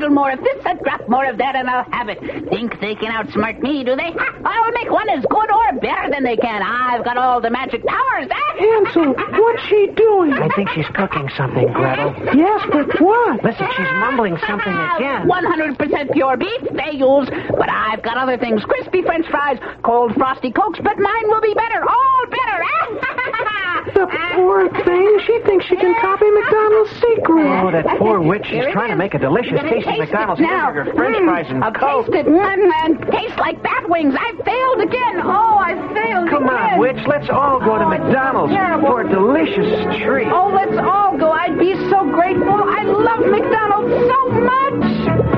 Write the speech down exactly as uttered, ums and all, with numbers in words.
little more of this, a drop more of that, and I'll have it. Think they can outsmart me, do they? Ha, I'll make one as good or better than they can. I've got all the magic powers, eh? Hansel, what's she doing? I think she's cooking something, Gretel. Yes, but what? Listen, she's mumbling something again. one hundred percent pure beef they use, but I've got other things. Crispy French fries, cold frosty cokes, but mine will be better. All better, eh? The poor thing. She thinks she can copy McDonald's secret. Oh, that poor witch. She's Here it trying to is. make a delicious Gonna tasty taste it McDonald's now. hamburger, French Mm, fries, and I'll Coke. taste it mm, and taste like bat wings. I failed again. Oh, I failed Come again. on, witch. Let's all go to Oh, it's McDonald's terrible. for a delicious treat. Oh, let's all go. I'd be so grateful. I love McDonald's so much.